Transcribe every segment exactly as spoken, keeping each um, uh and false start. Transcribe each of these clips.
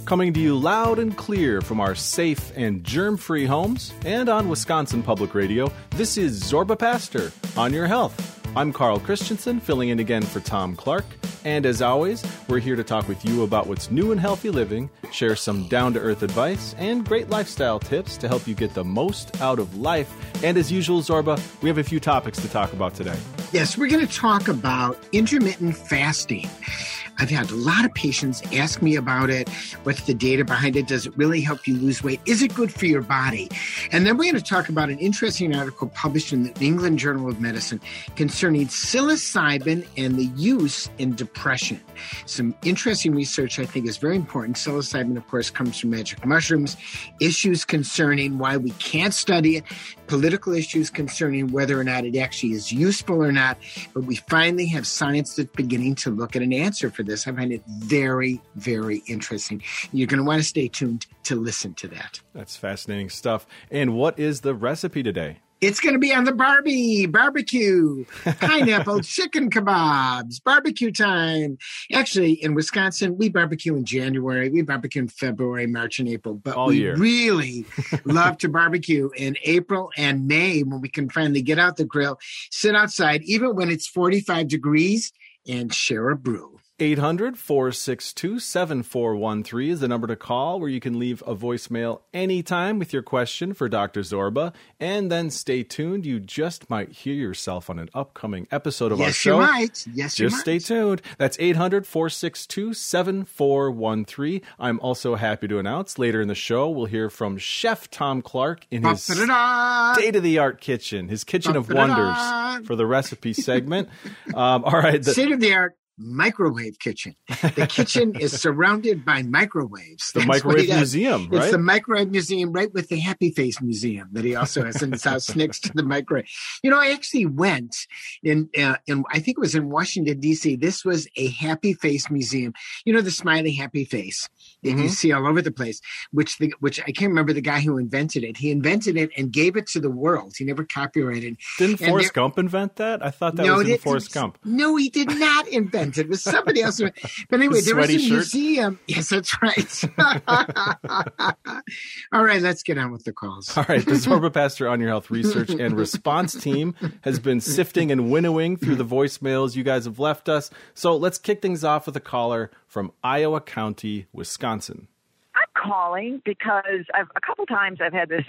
coming to you loud and clear from our safe and germ-free homes and on Wisconsin Public Radio. This is Zorba Pastor on Your Health. I'm Carl Christensen, filling in again for Tom Clark. And as always, we're here to talk with you about what's new in healthy living, share some down-to-earth advice, and great lifestyle tips to help you get the most out of life. And as usual, Zorba, we have a few topics to talk about today. Yes, we're going to talk about intermittent fasting. I've had a lot of patients ask me about it. What's the data behind it? Does it really help you lose weight? Is it good for your body? And then we're going to talk about an interesting article published in the New England Journal of Medicine concerning psilocybin and the use in depression. Some interesting research I think is very important. Psilocybin, of course, comes from magic mushrooms. Issues concerning why we can't study it. Political issues concerning whether or not it actually is useful or not. But we finally have science that's beginning to look at an answer for this. I find it very, very interesting. You're going to want to stay tuned to listen to that. That's fascinating stuff. And what is the recipe today? It's going to be on the Barbie barbecue, pineapple chicken kebabs, barbecue time. Actually, in Wisconsin, we barbecue in January. We barbecue in February, March, and April. But All we year. really love to barbecue in April and May when we can finally get out the grill, sit outside, even when it's forty-five degrees, and share a brew. eight hundred, four six two, seven four one three is the number to call, where you can leave a voicemail anytime with your question for Doctor Zorba. And then stay tuned. You just might hear yourself on an upcoming episode of yes, our show. Yes, you might. Yes, you just might. stay tuned. That's eight hundred, four six two, seven four one three. I'm also happy to announce later in the show, we'll hear from Chef Tom Clark in his Ba-da-da. state-of-the-art kitchen, his kitchen of Ba-da-da. wonders for the recipe segment. um, all right. The, State-of-the-art microwave kitchen. The kitchen is surrounded by microwaves. The That's Microwave Museum, right? It's the Microwave Museum, right with the Happy Face Museum that he also has in his house next to the microwave. You know, I actually went in, uh, in I think it was in Washington, D C. This was a Happy Face Museum. You know, the smiley happy face that Mm-hmm. you see all over the place, which the, which I can't remember the guy who invented it. He invented it and gave it to the world. He never copyrighted. Didn't And Forrest there- Gump invent that? I thought that No, was in it- Forrest Gump. No, he did not invent it. It was somebody else. But anyway, The there was a sweaty shirt? museum. Yes, that's right. All right, let's get on with the calls. All right, the Zorba Pastor on Your Health research and response team has been sifting and winnowing through the voicemails you guys have left us. So let's kick things off with a caller from Iowa County, Wisconsin. I'm calling because I've, a couple times I've had this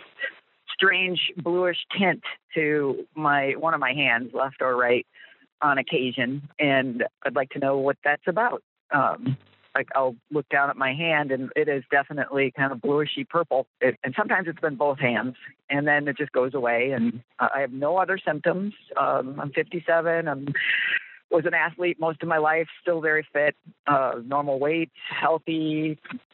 strange bluish tint to my one of my hands, left or right, on occasion, and I'd like to know what that's about. Um, like I'll look down at my hand, and it is definitely kind of bluishy purple. It, and sometimes it's been both hands, and then it just goes away, and uh, I have no other symptoms. Um, I'm fifty-seven. I'm was an athlete most of my life, still very fit, uh, normal weight, healthy,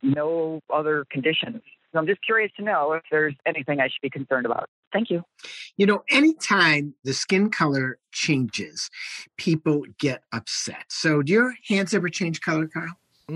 no other conditions. So I'm just curious to know if there's anything I should be concerned about. Thank you. You know, anytime the skin color changes, people get upset. So do your hands ever change color, Carl?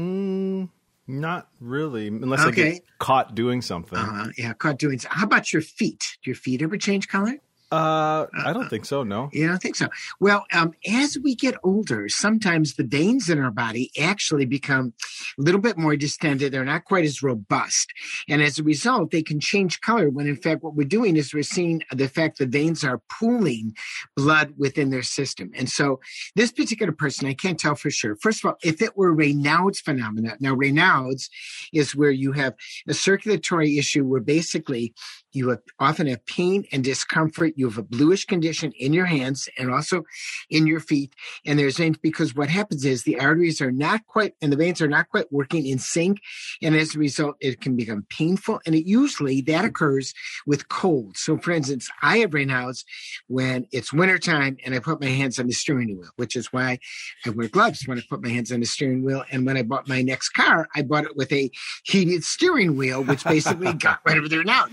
Mm, not really, unless Okay. I get caught doing something. Uh, yeah, caught doing so. How about your feet? Do your feet ever change color? Uh, I don't think so, no. You don't think so? Well, um, as we get older, sometimes the veins in our body actually become a little bit more distended. They're not quite as robust. And as a result, they can change color when, in fact, what we're doing is we're seeing the fact the veins are pooling blood within their system. And so this particular person, I can't tell for sure. First of all, if it were Raynaud's phenomenon, now Raynaud's is where you have a circulatory issue where basically you have often have pain and discomfort. You have a bluish condition in your hands and also in your feet. And there's veins because what happens is the arteries are not quite, and the veins are not quite working in sync. And as a result, it can become painful. And it usually that occurs with cold. So for instance, I have Raynaud's when it's wintertime and I put my hands on the steering wheel, which is why I wear gloves when I put my hands on the steering wheel. And when I bought my next car, I bought it with a heated steering wheel, which basically got rid of the Raynaud's. You have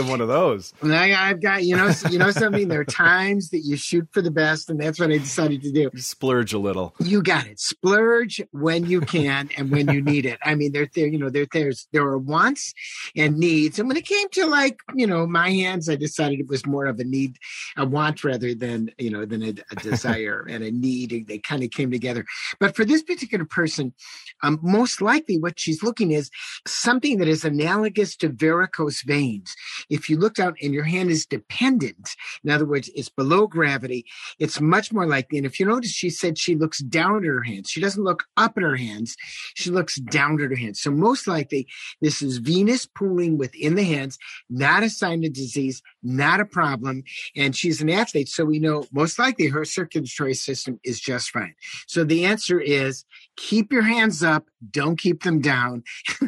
one of those. And I, I've got, you know, you know something, there are times that you shoot for the best, and that's what I decided to do. Splurge a little. You got it. Splurge when you can and when you need it. I mean, there, there, you know, there, there's, there are wants and needs. And when it came to like, you know, my hands, I decided it was more of a need, a want rather than, you know, than a, a desire and a need. They kind of came together. But for this particular person, um, most likely what she's looking is something that is analogous to varicose veins. If you look down and your hand is dependent, in other words, it's below gravity, it's much more likely. And if you notice, she said she looks down at her hands. She doesn't look up at her hands. She looks down at her hands. So most likely this is venous pooling within the hands, not a sign of disease, not a problem. And she's an athlete. So we know most likely her circulatory system is just fine. So the answer is keep your hands up. Don't keep them down.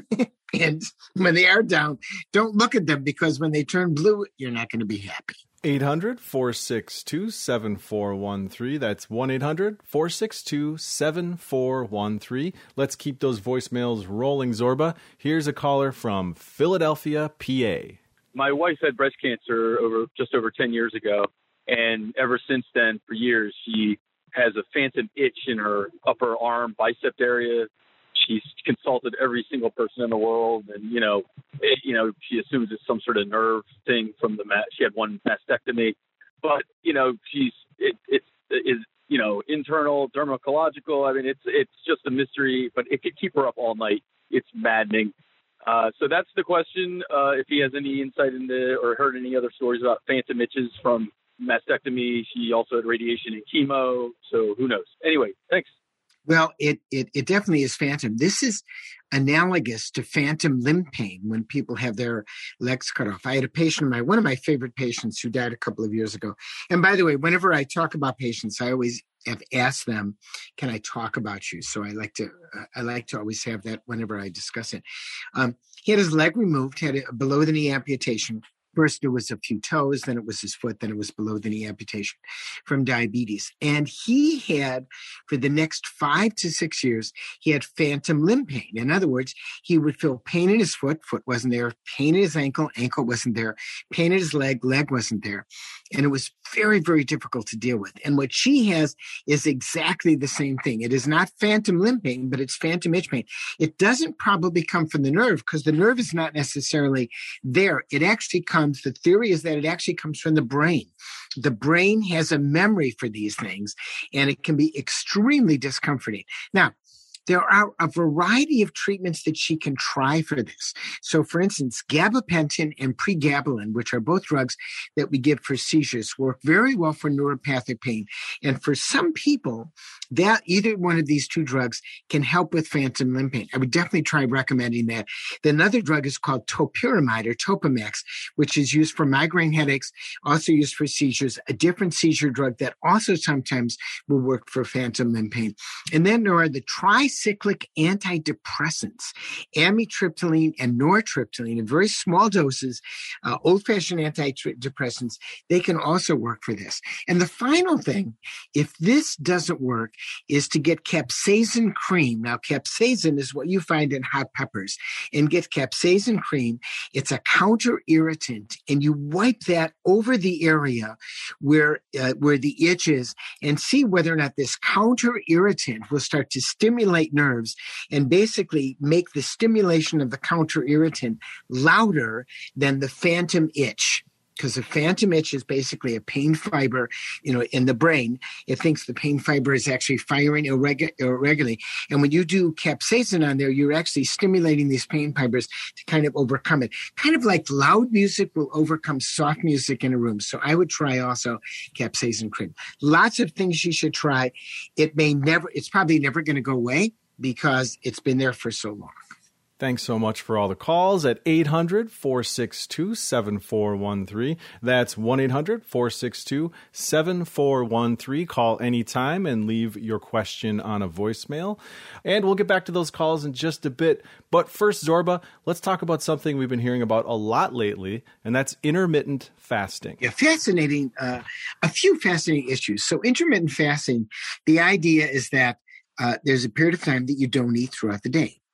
And when they are down, don't look at them, because when they turn blue, you're not going to be happy. eight hundred, four six two, seven four one three. That's one eight hundred, four six two, seven four one three. Let's keep those voicemails rolling, Zorba. Here's a caller from Philadelphia, P A. My wife had breast cancer over just over ten years ago. And ever since then, for years, she has a phantom itch in her upper arm bicep area. She's consulted every single person in the world, and you know, it, you know, she assumes it's some sort of nerve thing from the ma- she had one mastectomy, but you know, she's it it's is you know internal dermatological. I mean, it's it's just a mystery, but it could keep her up all night. It's maddening. Uh, so that's the question. Uh, if he has any insight into or heard any other stories about phantom itches from mastectomy. She also had radiation and chemo, so who knows? Anyway, thanks. Well, it, it it definitely is phantom. This is analogous to phantom limb pain when people have their legs cut off. I had a patient, my one of my favorite patients, who died a couple of years ago. And by the way, whenever I talk about patients, I always have asked them, "Can I talk about you?" So I like to uh, I like to always have that whenever I discuss it. Um, he had his leg removed, had a below the knee amputation. First, it was a few toes, then it was his foot, then it was below the knee amputation from diabetes. And he had, for the next five to six years, he had phantom limb pain. In other words, he would feel pain in his foot, foot wasn't there, pain in his ankle, ankle wasn't there, pain in his leg, leg wasn't there. And it was very, very difficult to deal with. And what she has is exactly the same thing. It is not phantom limb pain, but it's phantom itch pain. It doesn't probably come from the nerve, because the nerve is not necessarily there. It actually comes The theory is that it actually comes from the brain. The brain has a memory for these things, and it can be extremely discomforting. Now, there are a variety of treatments that she can try for this. So, for instance, gabapentin and pregabalin, which are both drugs that we give for seizures, work very well for neuropathic pain. And for some people, that either one of these two drugs can help with phantom limb pain. I would definitely try recommending that. Then another drug is called topiramate or Topamax, which is used for migraine headaches, also used for seizures, a different seizure drug that also sometimes will work for phantom limb pain. And then there are the tricyclic antidepressants, amitriptyline and nortriptyline in very small doses, uh, old-fashioned antidepressants. They can also work for this. And the final thing, if this doesn't work, is to get capsaicin cream. Now, capsaicin is what you find in hot peppers. And get capsaicin cream. It's a counter irritant, and you wipe that over the area where uh, where the itch is, and see whether or not this counter irritant will start to stimulate nerves and basically make the stimulation of the counter irritant louder than the phantom itch. Because the phantom itch is basically a pain fiber, you know, in the brain. It thinks the pain fiber is actually firing irregu- irregularly. And when you do capsaicin on there, you're actually stimulating these pain fibers to kind of overcome it. Kind of like loud music will overcome soft music in a room. So I would try also capsaicin cream. Lots of things you should try. It may never, it's probably never going to go away because it's been there for so long. Thanks so much for all the calls at eight hundred, four six two, seven four one three. That's one eight hundred, four six two, seven four one three. Call anytime and leave your question on a voicemail. And we'll get back to those calls in just a bit. But first, Zorba, let's talk about something we've been hearing about a lot lately, and that's intermittent fasting. Yeah, fascinating. Uh, a few fascinating issues. So intermittent fasting, the idea is that uh, there's a period of time that you don't eat throughout the day.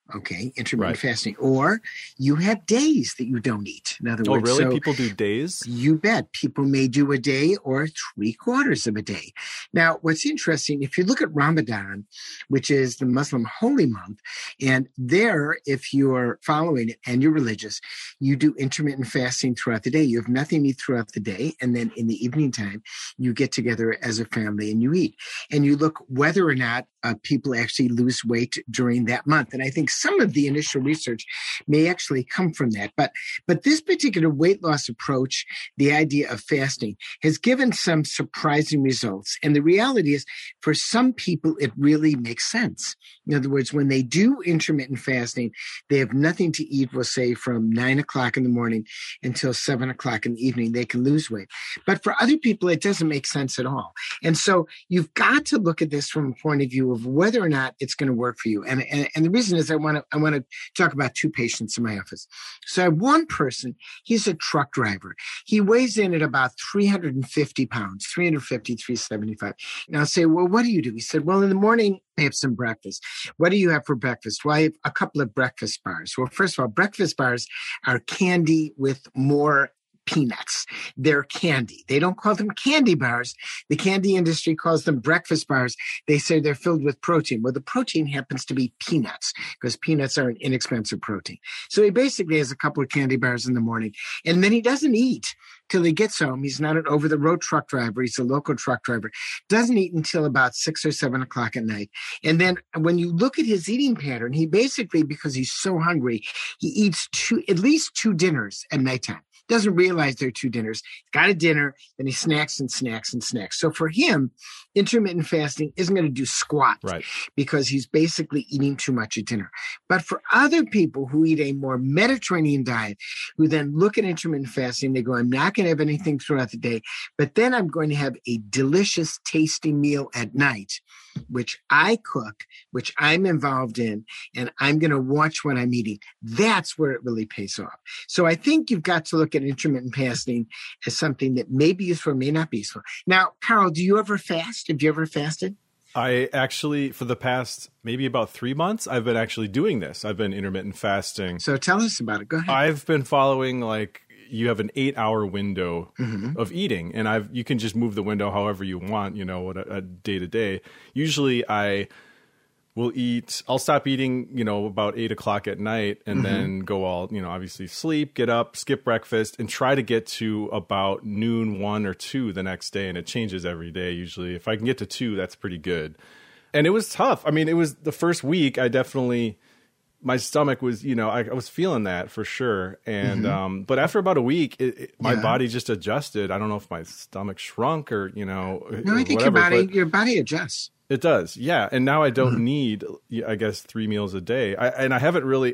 Okay, intermittent Right. fasting. Or you have days that you don't eat. In other Oh, words, really? so People do days? you bet. People may do a day or three quarters of a day. Now, what's interesting, if you look at Ramadan, which is the Muslim holy month, and there, if you're following it and you're religious, you do intermittent fasting throughout the day. You have nothing to eat throughout the day. And then in the evening time, you get together as a family and you eat. And you look whether or not uh, people actually lose weight during that month. And I think some of the initial research may actually come from that. But, but this particular weight loss approach, the idea of fasting, has given some surprising results. And the reality is, for some people, it really makes sense. In other words, when they do intermittent fasting, they have nothing to eat, we'll say, from nine o'clock in the morning until seven o'clock in the evening. They can lose weight. But for other people, it doesn't make sense at all. And so you've got to look at this from a point of view of whether or not it's going to work for you. And, and, and the reason is I want to I want to talk about two patients in my office. So I have one person, he's a truck driver. He weighs in at about three hundred fifty pounds, three fifty, three seventy-five. Now I say, well, what do you do? He said, well, in the morning, I have some breakfast. What do you have for breakfast? Well, I have a couple of breakfast bars. Well, first of all, breakfast bars are candy with more peanuts. They're candy. They don't call them candy bars. The candy industry calls them breakfast bars. They say they're filled with protein. Well, the protein happens to be peanuts because peanuts are an inexpensive protein. So he basically has a couple of candy bars in the morning, and then he doesn't eat till he gets home. He's not an over-the-road truck driver. He's a local truck driver. Doesn't eat until about six or seven o'clock at night. And then when you look at his eating pattern, he basically, because he's so hungry, he eats two, at least two dinners at nighttime. Doesn't realize there are two dinners. He's got a dinner, then he snacks and snacks and snacks. So for him, intermittent fasting isn't going to do squat, right, because he's basically eating too much at dinner. But for other people who eat a more Mediterranean diet, who then look at intermittent fasting, they go, I'm not going to have anything throughout the day, but then I'm going to have a delicious, tasty meal at night, which I cook, which I'm involved in, and I'm going to watch what I'm eating. That's where it really pays off. So I think you've got to look at intermittent fasting as something that may be useful, may not be useful. Now, Carl, do you ever fast? Have you ever fasted? I actually, for the past maybe about three months, I've been actually doing this. I've been intermittent fasting. So tell us about it. Go ahead. I've been following, like, you have an eight hour window mm-hmm. of eating, and I've you can just move the window however you want, you know, a, a day to day. Usually I will eat, I'll stop eating, you know, about eight o'clock at night, and mm-hmm. then go all, you know, obviously sleep, get up, skip breakfast, and try to get to about noon, one or two the next day. And it changes every day. Usually if I can get to two, that's pretty good. And it was tough. I mean, it was the first week I definitely, my stomach was, you know, I, I was feeling that for sure. And, mm-hmm. um, but after about a week, it, it, my yeah. body just adjusted. I don't know if my stomach shrunk or, you know, no, I think whatever, your body, your body adjusts. It does. Yeah. And now I don't mm-hmm. need, I guess, three meals a day. I, and I haven't really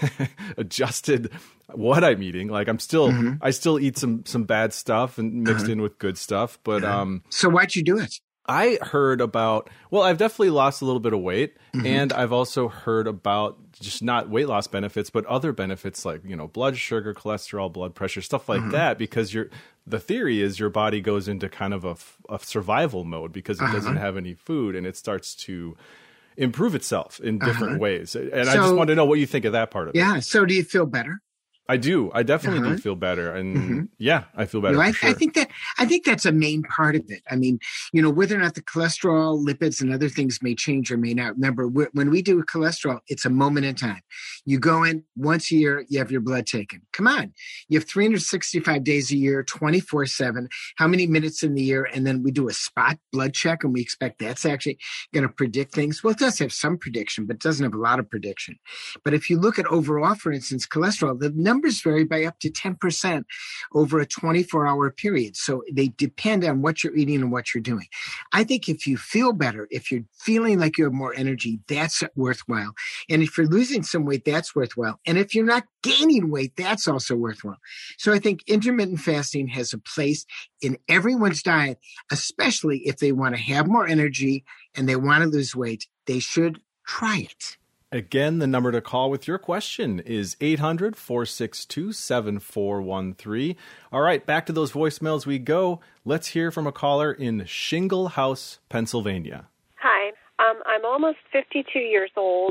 adjusted what I'm eating. Like I'm still, mm-hmm. I still eat some, some bad stuff and mixed uh-huh. in with good stuff. But, uh-huh. um, so why'd you do it? I heard about, well, I've definitely lost a little bit of weight, mm-hmm. and I've also heard about just not weight loss benefits, but other benefits like, you know, blood sugar, cholesterol, blood pressure, stuff like mm-hmm. that, because you're, the theory is your body goes into kind of a, a survival mode because it uh-huh. doesn't have any food, and it starts to improve itself in different uh-huh. ways. And so, I just want to know what you think of that part of yeah, it. Yeah. So do you feel better? I do. I definitely uh-huh. do feel better. And mm-hmm. yeah, I feel better. You know, I, for sure. I think that, I think that's a main part of it. I mean, you know, whether or not the cholesterol, lipids, and other things may change or may not. Remember, when we do cholesterol, it's a moment in time. You go in once a year, you have your blood taken. Come on. You have three hundred sixty-five days a year, twenty-four seven. How many minutes in the year? And then we do a spot blood check, and we expect that's actually going to predict things. Well, it does have some prediction, but it doesn't have a lot of prediction. But if you look at overall, for instance, cholesterol, the numbers vary by up to ten percent over a twenty-four hour period. So they depend on what you're eating and what you're doing. I think if you feel better, if you're feeling like you have more energy, that's worthwhile. And if you're losing some weight, that's worthwhile. And if you're not gaining weight, that's also worthwhile. So I think intermittent fasting has a place in everyone's diet, especially if they want to have more energy and they want to lose weight. They should try it. Again, the number to call with your question is eight hundred, four six two, seven four one three. All right, back to those voicemails we go. Let's hear from a caller in Shingle House, Pennsylvania. Hi, um, I'm almost fifty-two years old,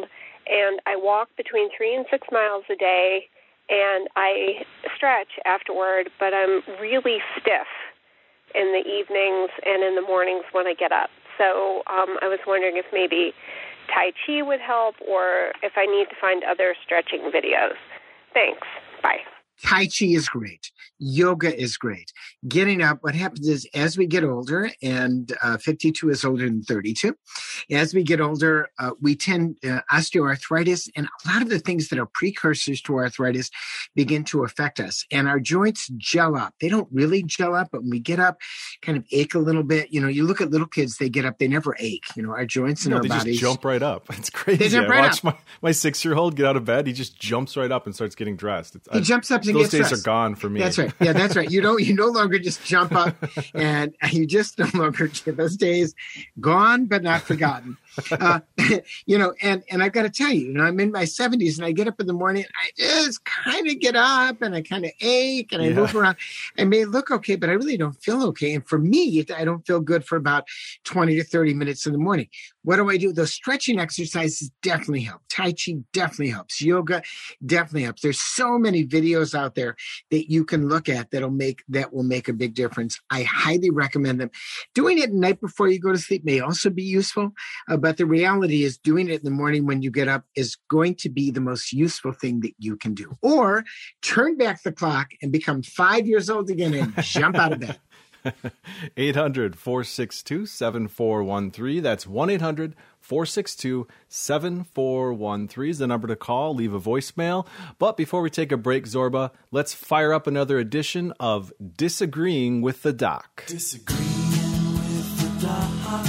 and I walk between three and six miles a day, and I stretch afterward, but I'm really stiff in the evenings and in the mornings when I get up. So um, I was wondering if maybe Tai Chi would help, or if I need to find other stretching videos. Thanks. Bye. Tai Chi is great. Yoga is great. Getting up, what happens is as we get older, and uh, fifty-two is older than thirty-two, as we get older, uh, we tend, uh, osteoarthritis and a lot of the things that are precursors to arthritis begin to affect us. And our joints gel up. They don't really gel up, but when we get up, kind of ache a little bit. You know, you look at little kids, they get up, they never ache. You know, our joints and no, our they bodies. They just jump right up. It's crazy. They jump I right watch up. my, my six-year-old get out of bed. He just jumps right up and starts getting dressed. It's, he I, jumps up and those gets days dressed. are gone for me. That's right. Yeah, that's right. You don't, you no longer just jump up and you just no longer get those days gone, but not forgotten. Uh, you know, and, and I've got to tell you, you know, I'm in my seventies and I get up in the morning, I just kind of get up and I kind of ache and I Yeah. move around. I may look okay, but I really don't feel okay. And for me, I don't feel good for about twenty to thirty minutes in the morning. What do I do? Those stretching exercises definitely help. Tai Chi definitely helps. Yoga definitely helps. There's so many videos out there that you can look at that'll make, that will make a big difference. I highly recommend them. Doing it night before you go to sleep may also be useful, uh, but the reality is doing it in the morning when you get up is going to be the most useful thing that you can do. Or turn back the clock and become five years old again and jump out of bed. eight hundred, four six two, seven four one three. That's one eight hundred, four six two, seven four one three is the number to call. Leave a voicemail. But before we take a break, Zorba, let's fire up another edition of Disagreeing with the Doc. Disagreeing with the Doc.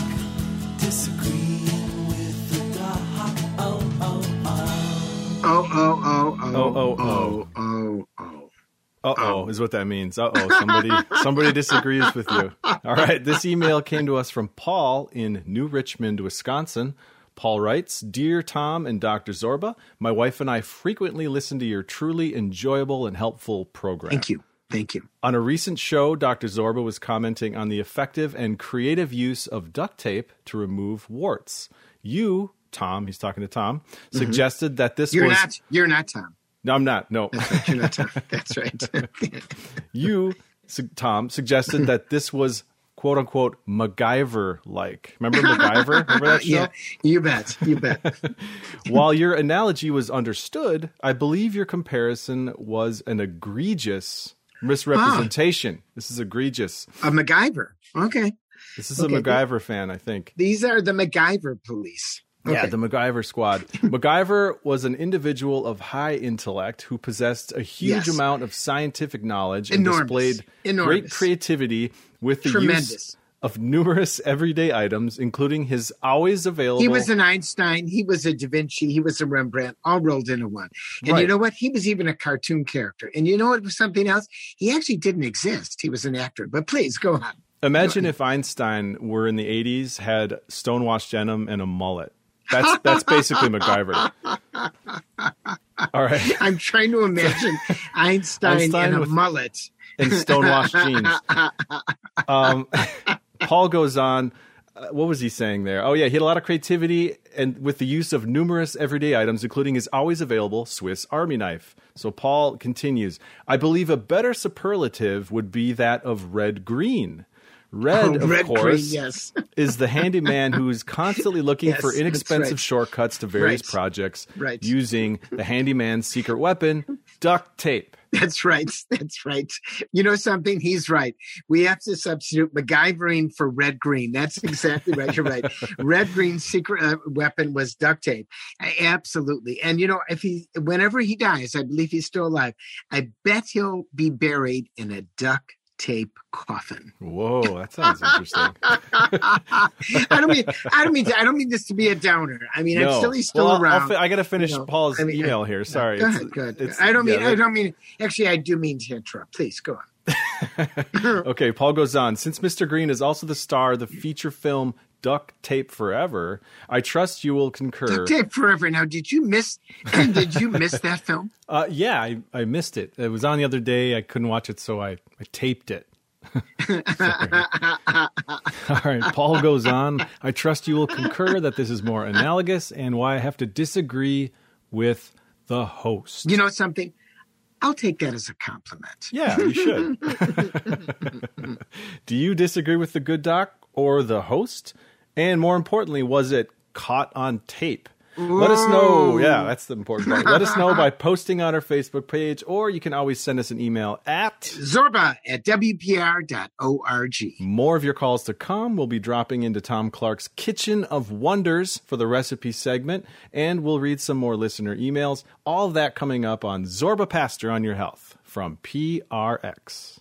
Disagreeing with the Doc. Oh, oh, oh. Oh, oh, oh, oh, Oh, oh, oh, oh, oh. Uh-oh is what that means. Uh-oh, somebody somebody disagrees with you. All right, this email came to us from Paul in New Richmond, Wisconsin. Paul writes, Dear Tom and Doctor Zorba, my wife and I frequently listen to your truly enjoyable and helpful program. Thank you. Thank you. On a recent show, Doctor Zorba was commenting on the effective and creative use of duct tape to remove warts. You, Tom, he's talking to Tom, mm-hmm. suggested that this you're was... Not, you're not Tom. No, I'm not. No. That's right. You're not Tom. That's right. You, Tom, suggested that this was quote unquote MacGyver-like. Remember MacGyver? Remember that show? Yeah, you bet. You bet. While your analogy was understood, I believe your comparison was an egregious misrepresentation. Ah. This is egregious. A MacGyver. Okay. This is okay. a MacGyver fan, I think. These are the MacGyver police. Okay. Yeah, the MacGyver squad. MacGyver was an individual of high intellect who possessed a huge yes. amount of scientific knowledge and Enormous. displayed Enormous. great creativity with the Tremendous. use of numerous everyday items, including his always available... He was an Einstein, he was a Da Vinci, he was a Rembrandt, all rolled into one. And right. you know what? He was even a cartoon character. And you know what was something else? He actually didn't exist. He was an actor. But please, go on. Imagine go on. if Einstein were in the eighties, had stonewashed denim and a mullet. That's that's basically MacGyver. All right. I'm trying to imagine Einstein, Einstein and a with, mullet. And stonewashed jeans. Um, Paul goes on. Uh, what was he saying there? Oh, yeah. He had a lot of creativity and with the use of numerous everyday items, including his always available Swiss Army knife. So Paul continues. I believe a better superlative would be that of red-green. Red, oh, of red, course, green, yes. is the handyman who's constantly looking yes, for inexpensive right. shortcuts to various right. projects right. using the handyman's secret weapon, duct tape. That's right. That's right. You know something? He's right. We have to substitute MacGyvering for red-green. That's exactly right. You're right. Red-green's secret uh, weapon was duct tape. Uh, absolutely. And, you know, if he, whenever he dies, I believe he's still alive, I bet he'll be buried in a duct tape coffin. Whoa, that sounds interesting. I don't mean, I don't mean, to, I don't mean this to be a downer. I mean, no. I'm still, he's still well, around. I'll, I got to finish you know, Paul's I mean, email here. Sorry. Go it's, ahead, go ahead. It's, I don't mean, yeah, I don't mean. Actually, I do mean to interrupt. Please go on. Okay, Paul goes on. Since Mister Green is also the star of the feature film Duct Tape Forever, I trust you will concur. Duct Tape Forever. Now, did you miss? Did you miss that film? Uh, yeah, I, I missed it. It was on the other day. I couldn't watch it, so I, I taped it. All right, Paul goes on. I trust you will concur that this is more analogous and why I have to disagree with the host. You know something? I'll take that as a compliment. Yeah, you should. Do you disagree with the good doc or the host? And more importantly, was it caught on tape? Whoa. Let us know. Yeah, that's the important part. Let us know by posting on our Facebook page, or you can always send us an email at Zorba at W P R dot org. More of your calls to come. We'll be dropping into Tom Clark's Kitchen of Wonders for the recipe segment, and we'll read some more listener emails. All of that coming up on Zorba Pastor on Your Health from P R X.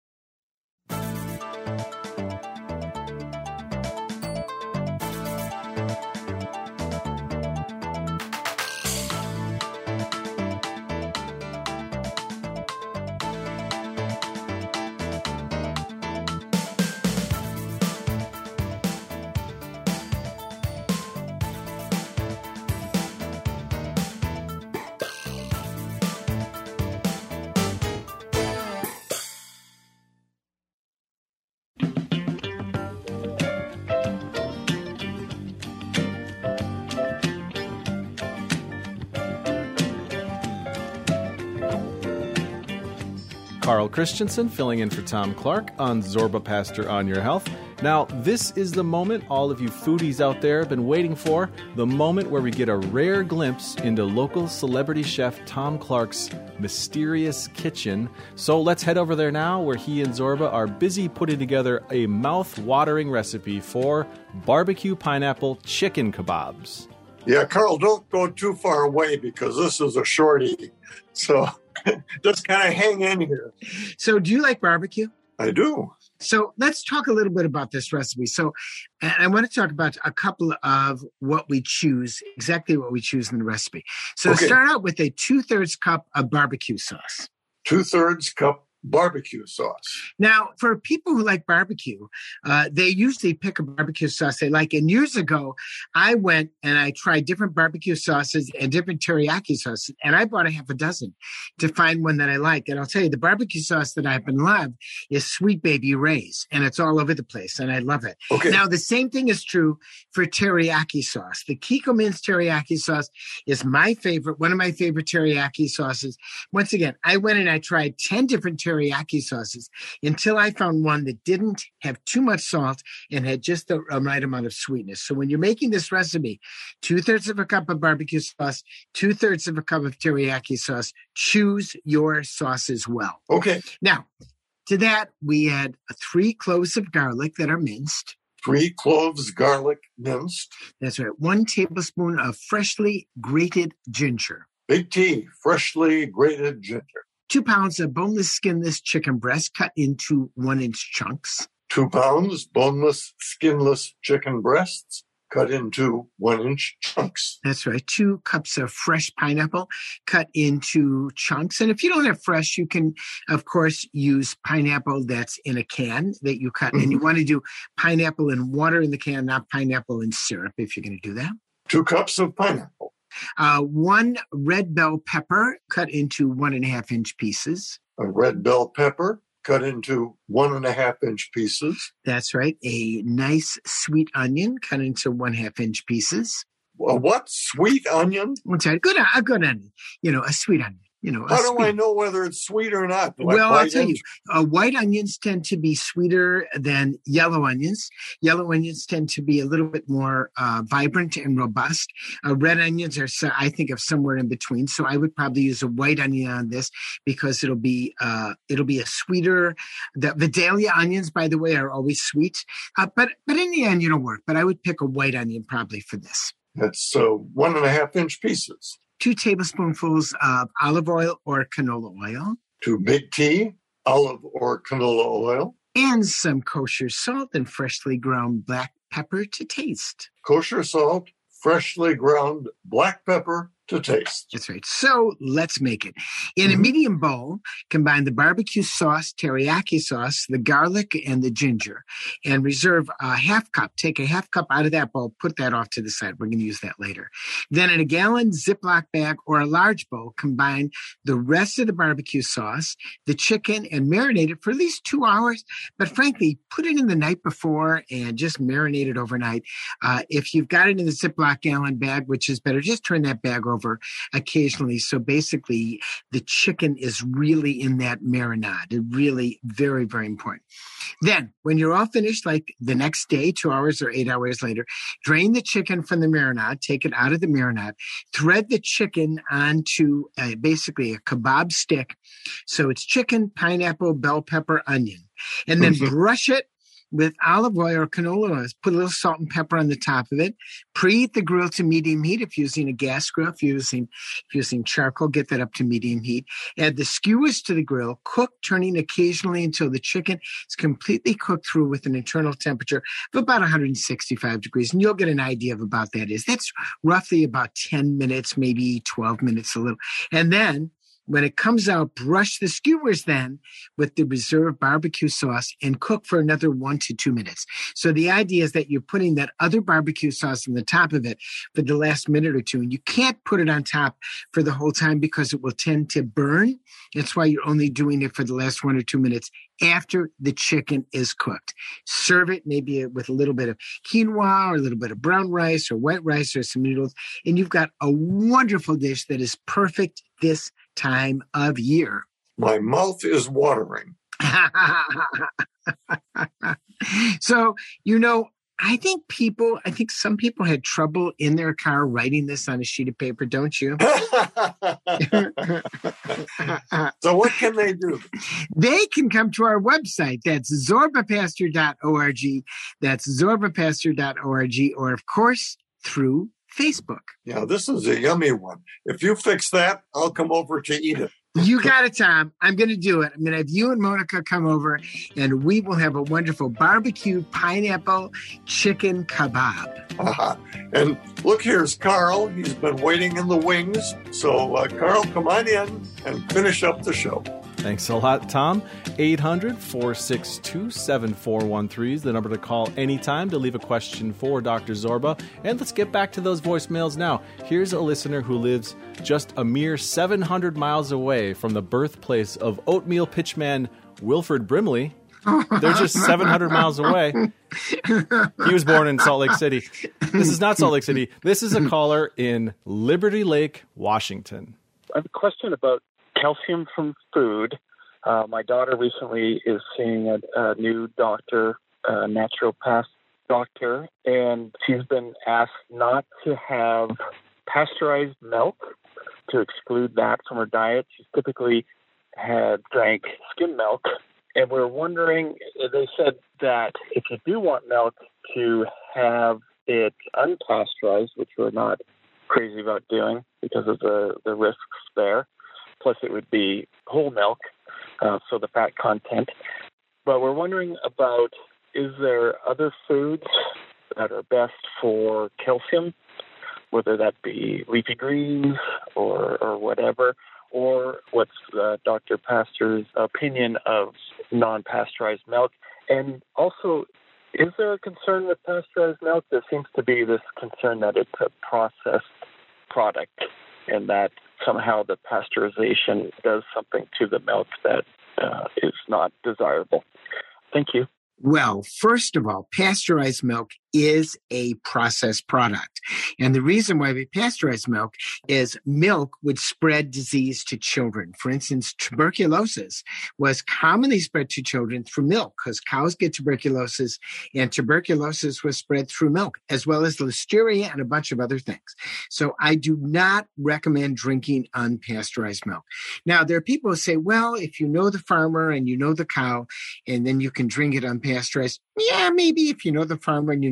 Carl Christensen filling in for Tom Clark on Zorba Pastor on Your Health. Now, this is the moment all of you foodies out there have been waiting for, the moment where we get a rare glimpse into local celebrity chef Tom Clark's mysterious kitchen. So let's head over there now, where he and Zorba are busy putting together a mouth-watering recipe for barbecue pineapple chicken kebabs. Yeah, Carl, don't go too far away because this is a shorty. So just kind of hang in here. So do you like barbecue? I do. So let's talk a little bit about this recipe. So and I want to talk about a couple of what we choose, exactly what we choose in the recipe. So Okay. start out with a two-thirds cup of barbecue sauce. Two-thirds cup barbecue sauce. Now, for people who like barbecue, uh, they usually pick a barbecue sauce they like. And years ago, I went and I tried different barbecue sauces and different teriyaki sauces, and I bought a half a dozen to find one that I liked. And I'll tell you, the barbecue sauce that I happen to love is Sweet Baby Ray's, and it's all over the place, and I love it. Okay. Now, the same thing is true for teriyaki sauce. The Kikkoman's teriyaki sauce is my favorite, one of my favorite teriyaki sauces. Once again, I went and I tried ten different teriyaki sauces until I found one that didn't have too much salt and had just the right amount of sweetness. So when you're making this recipe, two-thirds of a cup of barbecue sauce, two-thirds of a cup of teriyaki sauce, choose your sauces well. Okay. Now, to that, we add three cloves of garlic that are minced. Three cloves garlic minced. That's right. One tablespoon of freshly grated ginger. Big T, freshly grated ginger. Two pounds of boneless, skinless chicken breast cut into one-inch chunks. Two pounds boneless, skinless chicken breasts cut into one-inch chunks. That's right. Two cups of fresh pineapple cut into chunks. And if you don't have fresh, you can, of course, use pineapple that's in a can that you cut. Mm-hmm. And you want to do pineapple and water in the can, not pineapple and syrup, if you're going to do that. Two cups of pineapple. Uh, one red bell pepper cut into one and a half inch pieces. A red bell pepper cut into one and a half inch pieces. That's right. A nice sweet onion cut into one half inch pieces. A what? Sweet onion? What's that? Good, a good onion. You know, a sweet onion. You know, How do sweet. I know whether it's sweet or not? Do well, I'll tell into- you, uh, white onions tend to be sweeter than yellow onions. Yellow onions tend to be a little bit more uh, vibrant and robust. Uh, red onions are, so, I think, of somewhere in between. So I would probably use a white onion on this because it'll be uh, it'll be a sweeter. The Vidalia onions, by the way, are always sweet, uh, but but in the end, it'll work. But I would pick a white onion probably for this. That's uh, one and a half inch pieces. Two tablespoonfuls of olive oil or canola oil. Two Big T, olive or canola oil. And some kosher salt and freshly ground black pepper to taste. Kosher salt, freshly ground black pepper to taste. That's right. So let's make it. In Mhm. a medium bowl, combine the barbecue sauce, teriyaki sauce, the garlic, and the ginger, and reserve a half cup. Take a half cup out of that bowl, put that off to the side. We're going to use that later. Then in a gallon Ziploc bag or a large bowl, combine the rest of the barbecue sauce, the chicken, and marinate it for at least two hours. But frankly, put it in the night before and just marinate it overnight. Uh, if you've got it in the Ziploc gallon bag, which is better, just turn that bag over occasionally. So basically, the chicken is really in that marinade. It really very, very important. Then, when you're all finished, like the next day, two hours or eight hours later, drain the chicken from the marinade, take it out of the marinade, thread the chicken onto uh, basically a kebab stick. So it's chicken, pineapple, bell pepper, onion, and then brush it with olive oil or canola oil. Put a little salt and pepper on the top of it. Preheat the grill to medium heat. If you're using a gas grill, if you're using, if you're using charcoal, get that up to medium heat. Add the skewers to the grill. Cook, turning occasionally until the chicken is completely cooked through with an internal temperature of about one hundred sixty-five degrees. And you'll get an idea of about that is. That's roughly about ten minutes, maybe twelve minutes a little. And then when it comes out, brush the skewers then with the reserved barbecue sauce and cook for another one to two minutes. So the idea is that you're putting that other barbecue sauce on the top of it for the last minute or two. And you can't put it on top for the whole time because it will tend to burn. That's why you're only doing it for the last one or two minutes after the chicken is cooked. Serve it maybe with a little bit of quinoa or a little bit of brown rice or white rice or some noodles. And you've got a wonderful dish that is perfect this time of year. My mouth is watering. So, you know, I think people, I think some people had trouble in their car writing this on a sheet of paper, don't you? So what can they do? They can come to our website. That's zorba pastor dot org. That's zorba pastor dot org. Or, of course, through Facebook. Yeah, this is a yummy one. If you fix that, I'll come over to eat it. You got it, Tom. I'm going to do it. I'm going to have you and Monica come over, and we will have a wonderful barbecue pineapple chicken kebab. Uh-huh. And look, here's Carl. He's been waiting in the wings. So, uh, Carl, come on in and finish up the show. Thanks a lot, Tom. eight hundred, four six two, seven four one three is the number to call anytime to leave a question for Doctor Zorba. And let's get back to those voicemails now. Here's a listener who lives just a mere seven hundred miles away from the birthplace of oatmeal pitchman Wilford Brimley. They're just seven hundred miles away. He was born in Salt Lake City. This is not Salt Lake City. This is a caller in Liberty Lake, Washington. I have a question about calcium from food. Uh, my daughter recently is seeing a, a new doctor, a naturopath doctor, and she's been asked not to have pasteurized milk, to exclude that from her diet. She's typically had drank skim milk, and we're wondering, they said that if you do want milk, to have it unpasteurized, which we're not crazy about doing because of the, the risks there. Plus, it would be whole milk, uh, so the fat content. But we're wondering about, is there other foods that are best for calcium, whether that be leafy greens or, or whatever, or what's uh, Doctor Pastor's opinion of non-pasteurized milk? And also, is there a concern with pasteurized milk? There seems to be this concern that it's a processed product and that somehow the pasteurization does something to the milk that uh, is not desirable. Thank you. Well, first of all, pasteurized milk is a processed product. And the reason why we pasteurize milk is milk would spread disease to children. For instance, tuberculosis was commonly spread to children through milk because cows get tuberculosis, and tuberculosis was spread through milk, as well as listeria and a bunch of other things. So I do not recommend drinking unpasteurized milk. Now, there are people who say, well, if you know the farmer and you know the cow, and then you can drink it unpasteurized. Yeah, maybe if you know the farmer and you know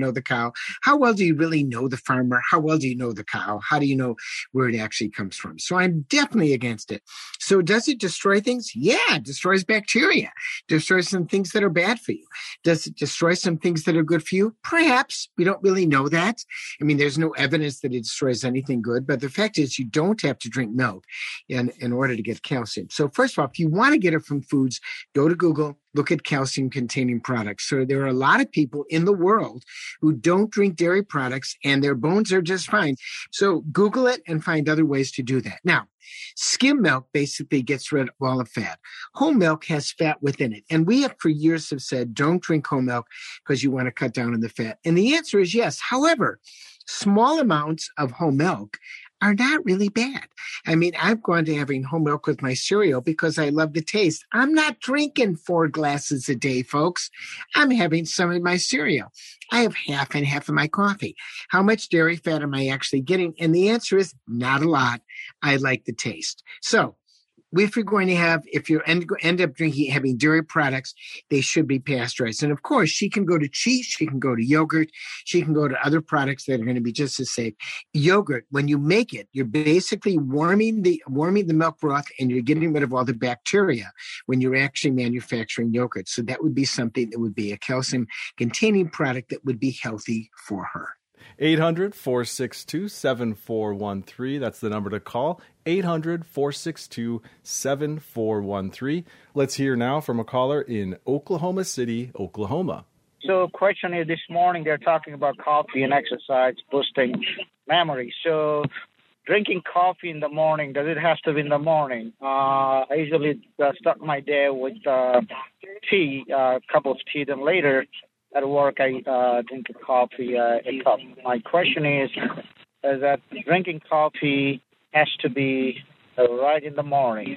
know the cow? How well do you really know the farmer? How well do you know the cow? How do you know where it actually comes from? So I'm definitely against it. So does it destroy things? Yeah, it destroys bacteria, destroys some things that are bad for you. Does it destroy some things that are good for you? Perhaps. We don't really know that. I mean, there's no evidence that it destroys anything good, but the fact is you don't have to drink milk in, in order to get calcium. So first of all, if you want to get it from foods, go to Google, look at calcium-containing products. So there are a lot of people in the world who don't drink dairy products and their bones are just fine. So Google it and find other ways to do that. Now, skim milk basically gets rid of all the fat. Whole milk has fat within it. And we have for years have said, don't drink whole milk because you want to cut down on the fat. And the answer is yes. However, small amounts of whole milk are not really bad. I mean, I've gone to having whole milk with my cereal because I love the taste. I'm not drinking four glasses a day, folks. I'm having some in my cereal. I have half and half of my coffee. How much dairy fat am I actually getting? And the answer is not a lot. I like the taste. So if you're going to have, if you end, end up drinking, having dairy products, they should be pasteurized. And of course, she can go to cheese, she can go to yogurt, she can go to other products that are going to be just as safe. Yogurt, when you make it, you're basically warming the warming the milk broth and you're getting rid of all the bacteria when you're actually manufacturing yogurt. So that would be something that would be a calcium-containing product that would be healthy for her. eight hundred, four six two, seven four one three. That's the number to call. eight hundred, four six two, seven four one three. Let's hear now from a caller in Oklahoma City, Oklahoma. So question is, this morning they're talking about coffee and exercise boosting memory. So drinking coffee in the morning, does it have to be in the morning? Uh, I usually uh, start my day with uh, tea, a uh, cup of tea, then later at work, I uh, drink a coffee, uh, a cup. My question is, is that drinking coffee has to be uh, right in the morning,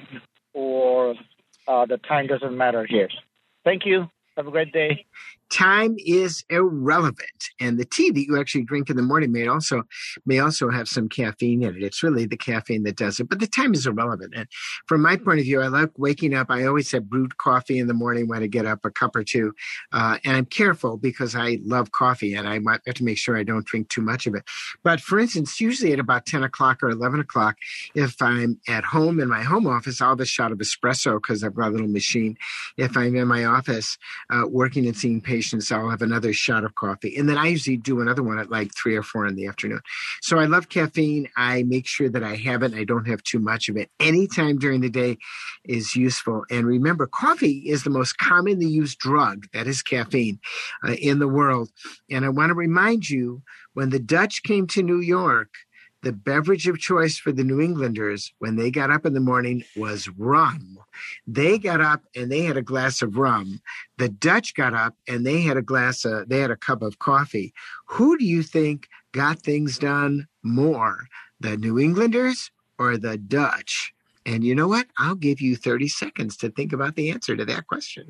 or uh, the time doesn't matter here? Thank you. Have a great day. Time is irrelevant. And the tea that you actually drink in the morning may also may also have some caffeine in it. It's really the caffeine that does it. But the time is irrelevant. And from my point of view, I like waking up. I always have brewed coffee in the morning when I get up, a cup or two. Uh, and I'm careful because I love coffee and I have to make sure I don't drink too much of it. But for instance, usually at about ten o'clock or eleven o'clock, if I'm at home in my home office, I'll have a shot of espresso because I've got a little machine. If I'm in my office uh, working and seeing patients, I'll have another shot of coffee. And then I usually do another one at like three or four in the afternoon. So I love caffeine. I make sure that I have it. I don't have too much of it. Anytime during the day is useful. And remember, coffee is the most commonly used drug, that is caffeine, uh, in the world. And I want to remind you, when the Dutch came to New York, the beverage of choice for the New Englanders when they got up in the morning was rum. They got up and they had a glass of rum. The Dutch got up and they had a glass of, they had a cup of coffee. Who do you think got things done more, the New Englanders or the Dutch? And you know what? I'll give you thirty seconds to think about the answer to that question.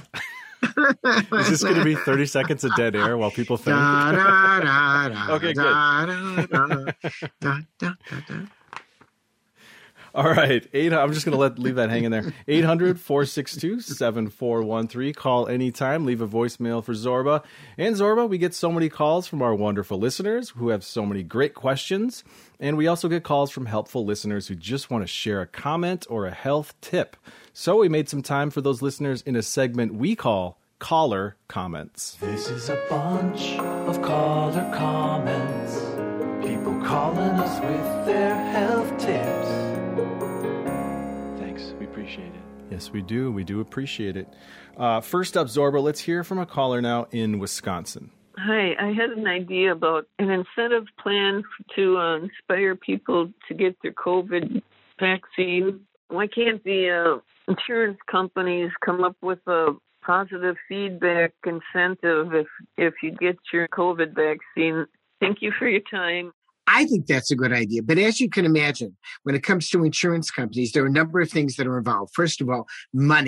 Is this going to be thirty seconds of dead air while people think? Da, da, da, da, okay, good. Da, da, da, da, da, da. All right. Eight, I'm just going to let leave that hanging there. eight hundred, four six two, seven four one three. Call anytime. Leave a voicemail for Zorba. And Zorba, we get so many calls from our wonderful listeners who have so many great questions. And we also get calls from helpful listeners who just want to share a comment or a health tip. So we made some time for those listeners in a segment we call Caller Comments. This is a bunch of caller comments. People calling us with their health tips. Thanks, we appreciate it. Yes, we do. We do appreciate it. Uh, first up, Zorba, let's hear from a caller now in Wisconsin. Hi, I had an idea about an incentive plan to uh, inspire people to get their COVID vaccine. Why can't the uh, insurance companies come up with a positive feedback incentive if if you get your COVID vaccine? Thank you for your time. I think that's a good idea. But as you can imagine, when it comes to insurance companies, there are a number of things that are involved. First of all, money.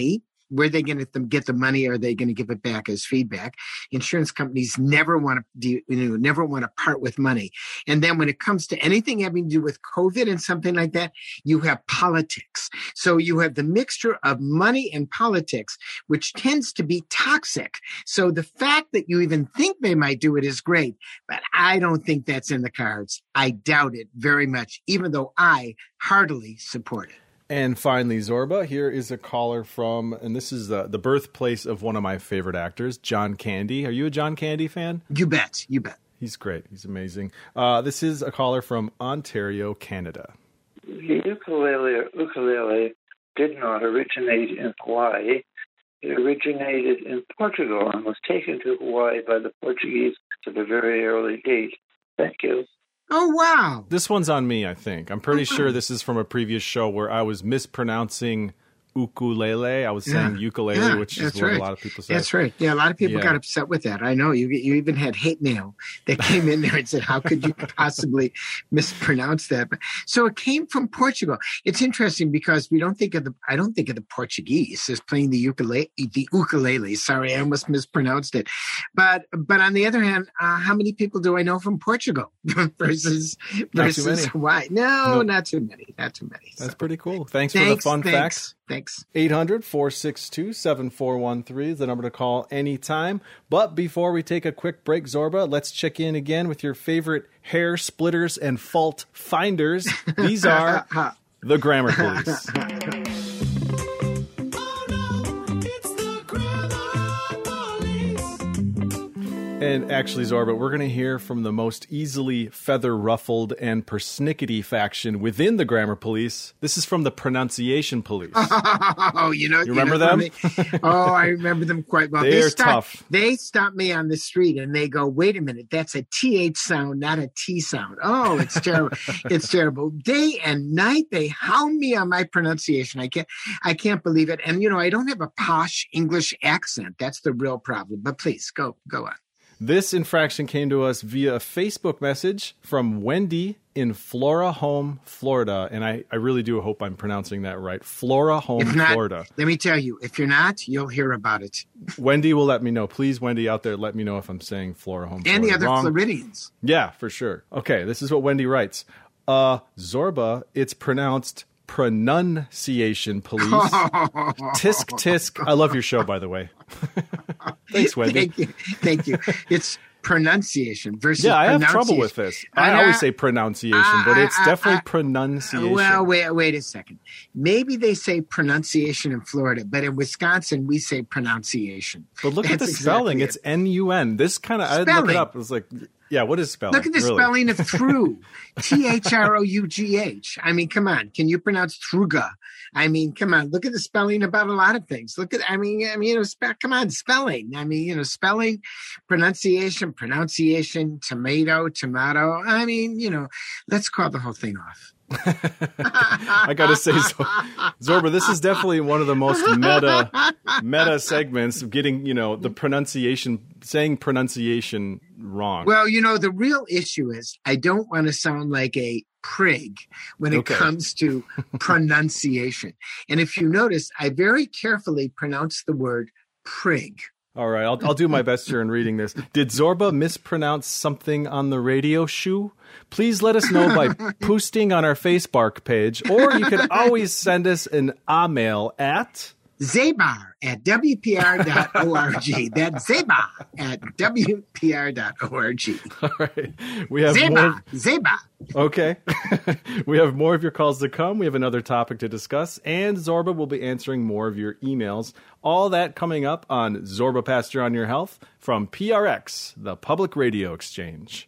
where are they going to get the money? Are they going to give it back as feedback? Insurance companies never want to do, you know, never want to part with money. And then when it comes to anything having to do with COVID and something like that, you have politics. So you have the mixture of money and politics, which tends to be toxic. So the fact that you even think they might do it is great, but I don't think that's in the cards. I doubt it very much, even though I heartily support it. And finally, Zorba, here is a caller from, and this is the, the birthplace of one of my favorite actors, John Candy. Are you a John Candy fan? You bet. You bet. He's great. He's amazing. Uh, this is a caller from Ontario, Canada. The ukulele, ukulele did not originate in Hawaii. It originated in Portugal and was taken to Hawaii by the Portuguese at a very early date. Thank you. Oh, wow. This one's on me, I think. I'm pretty oh, sure this is from a previous show where I was mispronouncing ukulele. I was saying yeah. ukulele, yeah, which is what right. a lot of people say. That's right. Yeah, a lot of people yeah. got upset with that. I know. You you even had hate mail that came in there and said, how could you possibly mispronounce that? But, so it came from Portugal. It's interesting because we don't think of the, I don't think of the Portuguese as playing the ukulele, the ukulele. Sorry, I almost mispronounced it. But but on the other hand, uh, how many people do I know from Portugal versus, versus Hawaii? No, nope. not too many. Not too many. That's so. pretty cool. Thanks, thanks for the fun thanks. facts. Thanks. eight hundred, four six two, seven four one three is the number to call anytime. But before we take a quick break, Zorba, let's check in again with your favorite hair splitters and fault finders. These are the Grammar Police. And actually, Zorba, we're going to hear from the most easily feather-ruffled and persnickety faction within the Grammar Police. This is from the Pronunciation Police. Oh, you know, you remember you know, them? Oh, I remember them quite well. They're they stop, tough. They stop me on the street and they go, "Wait a minute, that's a T H sound, not a T sound." Oh, it's terrible. It's terrible. Day and night they hound me on my pronunciation. I can't, I can't believe it. And you know, I don't have a posh English accent. That's the real problem. But please go, go on. This infraction came to us via a Facebook message from Wendy in Flora Home, Florida. And I, I really do hope I'm pronouncing that right. Flora Home, if not, Florida. Let me tell you, if you're not, you'll hear about it. Wendy will let me know. Please, Wendy out there, let me know if I'm saying Flora Home, Florida and the other wrong. Floridians. Yeah, for sure. Okay, this is what Wendy writes. Uh, Zorba, it's pronounced Pronunciation Police. Tisk tisk. I love your show, by the way. Thanks, Wendy. Thank you. Thank you. It's pronunciation versus yeah, I have trouble with this. I, I always say pronunciation, I, but it's I, definitely I, pronunciation. Well, wait, wait a second. Maybe they say pronunciation in Florida, but in Wisconsin we say pronunciation. But look That's at the exactly spelling. It. It's N U N. This kind of I look it up. It was like, yeah, what is spelling? Look at the really? spelling of through. T H R O U G H. I mean, come on. Can you pronounce Truga? I mean, come on. Look at the spelling about a lot of things. Look at, I mean, I mean, you know, spe- come on, spelling. I mean, you know, spelling, pronunciation, pronunciation, tomato, tomato. I mean, you know, let's call the whole thing off. I gotta say, Zorba, this is definitely one of the most meta meta segments of getting, you know, the pronunciation, saying pronunciation wrong. Well, you know, the real issue is I don't want to sound like a prig when it okay. comes to pronunciation. And if you notice, I very carefully pronounce the word prig. All right, I'll, I'll do my best here in reading this. Did Zorba mispronounce something on the radio show? Please let us know by posting on our Facebook page, or you can always send us an email at Zabar at W P R dot org. That's Zabar at W P R dot org. All right. We have Zabar. more. Zabar. Okay. We have more of your calls to come. We have another topic to discuss, and Zorba will be answering more of your emails. All that coming up on Zorba Pastor on Your Health from P R X, the Public Radio Exchange.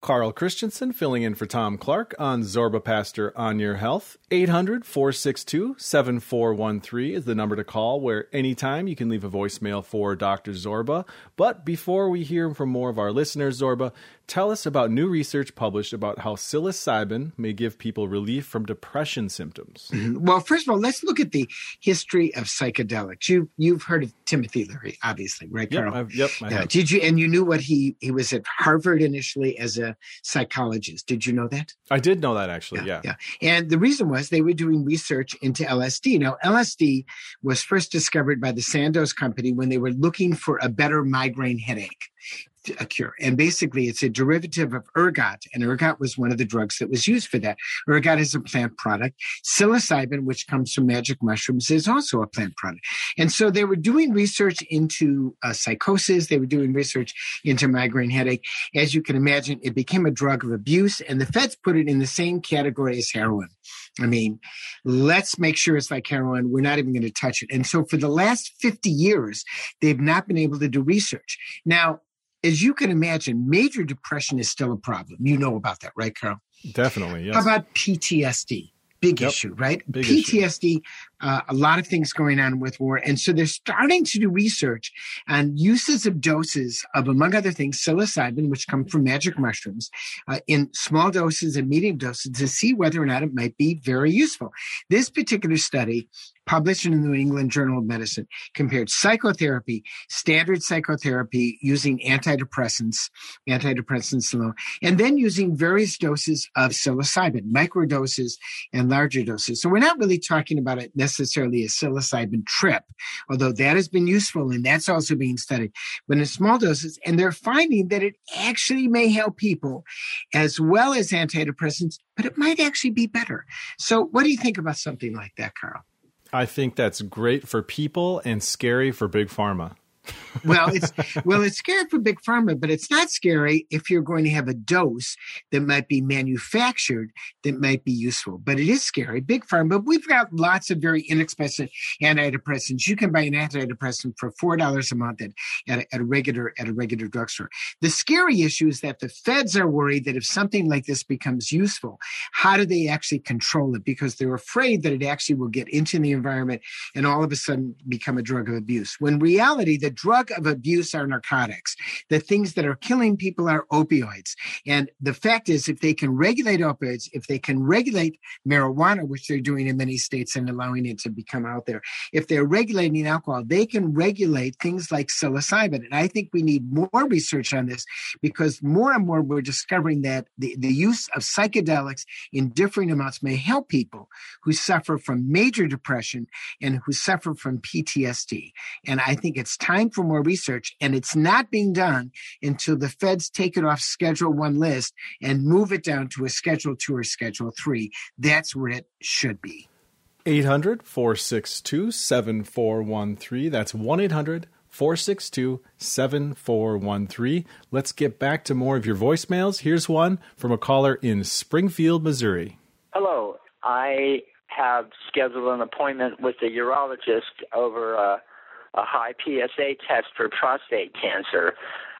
Carl Christensen filling in for Tom Clark on Zorba Pastor on Your Health. eight hundred, four six two, seven four one three is the number to call, where anytime you can leave a voicemail for Doctor Zorba. But before we hear from more of our listeners, Zorba, tell us about new research published about how psilocybin may give people relief from depression symptoms. Well, first of all, let's look at the history of psychedelics. You, you've heard of Timothy Leary, obviously, right, Yep, Carl? I've, yep, I Yeah. have. Did you? And you knew what he he was at Harvard initially as a psychologist. Did you know that? I did know that, actually, yeah. Yeah. And the reason was they were doing research into L S D. Now, L S D was first discovered by the Sandoz Company when they were looking for a better migraine headache a cure. And basically, it's a derivative of ergot, and ergot was one of the drugs that was used for that. Ergot is a plant product. Psilocybin, which comes from magic mushrooms, is also a plant product. And so they were doing research into uh, psychosis. They were doing research into migraine headache. As you can imagine, it became a drug of abuse, and the feds put it in the same category as heroin. I mean, let's make sure it's like heroin. We're not even going to touch it. And so for the last fifty years, they've not been able to do research. Now, as you can imagine, major depression is still a problem. You know about that, right, Carl? Definitely, yes. How about P T S D? Big Yep. issue, right? Big P T S D, uh, a lot of things going on with war. And so they're starting to do research on uses of doses of, among other things, psilocybin, which come from magic mushrooms, uh, in small doses and medium doses to see whether or not it might be very useful. This particular study, published in the New England Journal of Medicine, compared psychotherapy, standard psychotherapy using antidepressants, antidepressants alone, and then using various doses of psilocybin, microdoses and larger doses. So we're not really talking about it necessarily a psilocybin trip, although that has been useful and that's also being studied, but in small doses. And they're finding that it actually may help people as well as antidepressants, but it might actually be better. So what do you think about something like that, Carl? I think that's great for people and scary for Big Pharma. well, it's well, it's scary for Big Pharma, but it's not scary if you're going to have a dose that might be manufactured that might be useful. But it is scary, Big Pharma. But we've got lots of very inexpensive antidepressants. You can buy an antidepressant for four dollars a month at, at, a, at a regular at a regular drugstore. The scary issue is that the feds are worried that if something like this becomes useful, how do they actually control it? Because they're afraid that it actually will get into the environment and all of a sudden become a drug of abuse. When reality, the drug of abuse are narcotics. The things that are killing people are opioids. And the fact is, if they can regulate opioids, if they can regulate marijuana, which they're doing in many states and allowing it to become out there, if they're regulating alcohol, they can regulate things like psilocybin. And I think we need more research on this because more and more we're discovering that the, the use of psychedelics in differing amounts may help people who suffer from major depression and who suffer from P T S D. And I think it's time for more research, and it's not being done until the feds take it off Schedule One list and move it down to a Schedule Two or Schedule Three. That's where it should be. eight hundred, four six two, seven four one three. That's one eight hundred, four six two, seven four one three. Let's get back to more of your voicemails. Here's one from a caller in Springfield, Missouri. Hello. I have scheduled an appointment with the urologist over a a high P S A test for prostate cancer.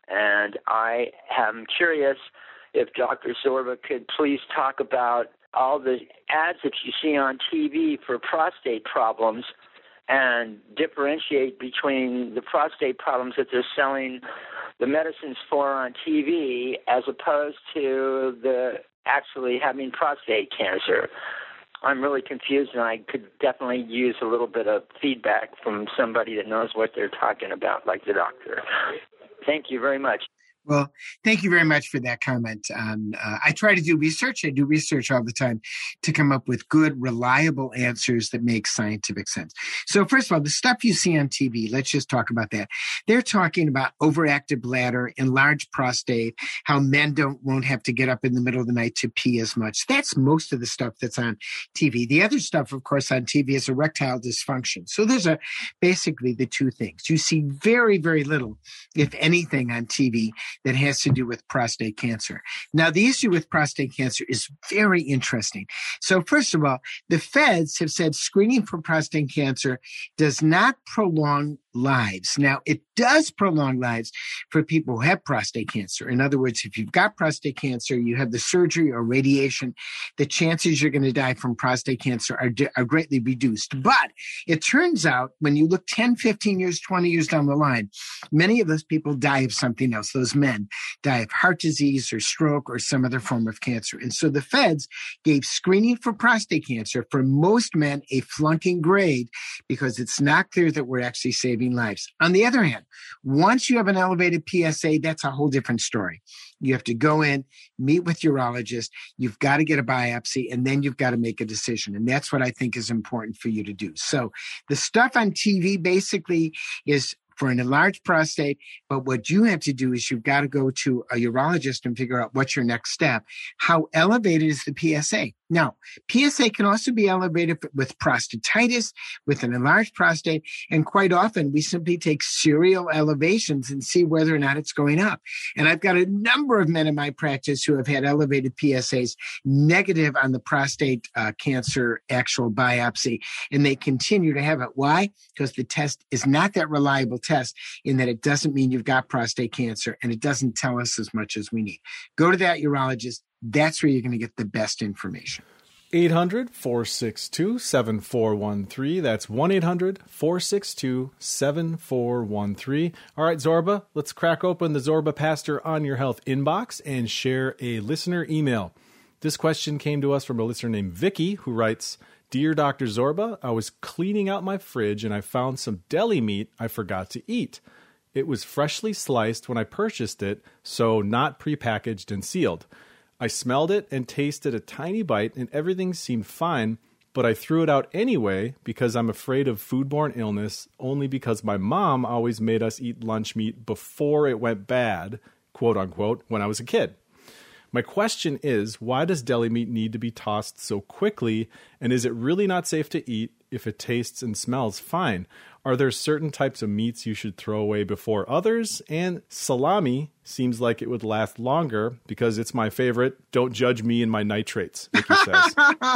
And I am curious if Doctor Zorba could please talk about all the ads that you see on T V for prostate problems and differentiate between the prostate problems that they're selling the medicines for on T V as opposed to the actually having prostate cancer. I'm really confused, and I could definitely use a little bit of feedback from somebody that knows what they're talking about, like the doctor. Thank you very much. Well, thank you very much for that comment. Um, uh, I try to do research. I do research all the time to come up with good, reliable answers that make scientific sense. So first of all, the stuff you see on T V, let's just talk about that. They're talking about overactive bladder, enlarged prostate, how men don't won't have to get up in the middle of the night to pee as much. That's most of the stuff that's on T V. The other stuff, of course, on T V is erectile dysfunction. So those are basically the two things. You see very, very little, if anything, on T V that has to do with prostate cancer. Now, the issue with prostate cancer is very interesting. So first of all, the feds have said screening for prostate cancer does not prolong lives. Now, it does prolong lives for people who have prostate cancer. In other words, if you've got prostate cancer, you have the surgery or radiation, the chances you're going to die from prostate cancer are, are greatly reduced. But it turns out when you look ten, fifteen years, twenty years down the line, many of those people die of something else. Those men die of heart disease or stroke or some other form of cancer. And so the feds gave screening for prostate cancer for most men a flunking grade because it's not clear that we're actually saving lives. On the other hand, once you have an elevated P S A, that's a whole different story. You have to go in, meet with your urologist, you've got to get a biopsy, and then you've got to make a decision. And that's what I think is important for you to do. So the stuff on T V basically is for an enlarged prostate, but what you have to do is you've got to go to a urologist and figure out what's your next step. How elevated is the P S A? Now, P S A can also be elevated with prostatitis, with an enlarged prostate, and quite often we simply take serial elevations and see whether or not it's going up. And I've got a number of men in my practice who have had elevated P S As negative on the prostate uh, cancer actual biopsy, and they continue to have it. Why? Because the test is not that reliable test in that it doesn't mean you've got prostate cancer, and it doesn't tell us as much as we need. Go to that urologist. That's where you're going to get the best information. eight hundred, four six two, seven four one three. That's one eight hundred, four six two, seven four one three. All right, Zorba, let's crack open the Zorba Pastor on Your Health inbox and share a listener email. This question came to us from a listener named Vicky, who writes, Dear Doctor Zorba, I was cleaning out my fridge and I found some deli meat I forgot to eat. It was freshly sliced when I purchased it, so not prepackaged and sealed. I smelled it and tasted a tiny bite and everything seemed fine, but I threw it out anyway because I'm afraid of foodborne illness, only because my mom always made us eat lunch meat before it went bad, quote unquote, when I was a kid. My question is, why does deli meat need to be tossed so quickly, and is it really not safe to eat if it tastes and smells fine? Are there certain types of meats you should throw away before others? And salami seems like it would last longer because it's my favorite. Don't judge me and my nitrates, Vicky says.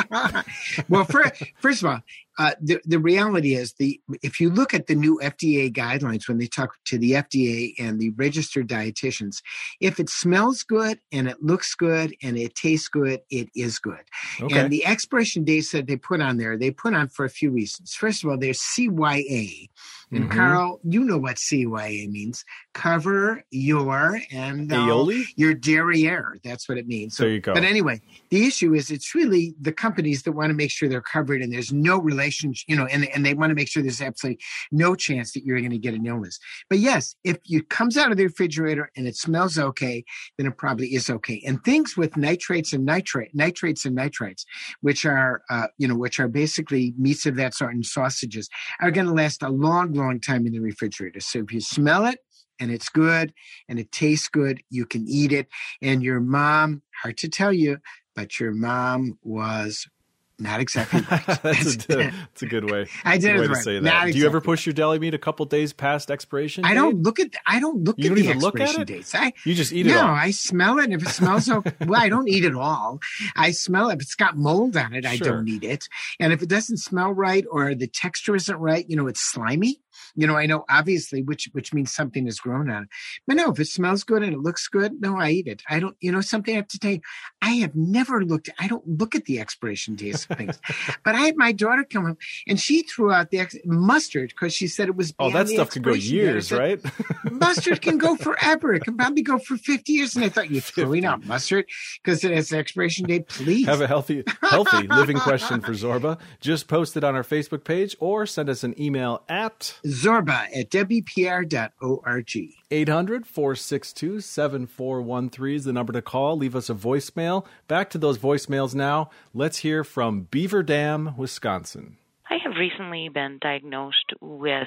Well, for, first of all, uh, the, the reality is the if you look at the new F D A guidelines, when they talk to the F D A and the registered dietitians, if it smells good and it looks good and it tastes good, it is good. Okay. And the expiration dates that they put on there, they put on for a few reasons. First of all, there's C Y A. And mm-hmm. Carl, you know what C Y A means. Cover your and uh, your derriere. That's what it means. So, there you go. But anyway, the issue is it's really the companies that want to make sure they're covered and there's no relationship, you know, and, and they want to make sure there's absolutely no chance that you're going to get an illness. But yes, if it comes out of the refrigerator and it smells okay, then it probably is okay. And things with nitrates and nitrate, nitrates and nitrites, which are, uh, you know, which are basically meats of that sort and sausages, are going to last a long, long time in the refrigerator. So if you smell it and it's good and it tastes good, you can eat it. And your mom, hard to tell you, but your mom was not exactly right. that's, a, that's a good way. I did way it to right. say that. Not Do exactly. you ever push your deli meat a couple days past expiration date? I don't look at. I don't look you at don't the even expiration look at it? dates. I, you just eat no, it all. No, I smell it. If it smells okay, well, I don't eat it all. I smell it. If it's got mold on it, I Sure. don't eat it. And if it doesn't smell right or the texture isn't right, you know, it's slimy. You know, I know obviously, which which means something has grown on it. But no, if it smells good and it looks good, no, I eat it. I don't, you know, something I have to tell you, I have never looked, I don't look at the expiration dates of things. But I had my daughter come home and she threw out the ex- mustard because she said it was Oh, beyond that the stuff can go expiration date. years, I said, right? Mustard can go forever. It can probably go for fifty years. And I thought, you're throwing out mustard because it has an expiration date. Please. Have a healthy, healthy living question for Zorba. Just post it on our Facebook page or send us an email at Zorba at w p r dot org. eight hundred, four six two, seven four one three is the number to call. Leave us a voicemail. Back to those voicemails now. Let's hear from Beaver Dam, Wisconsin. I have recently been diagnosed with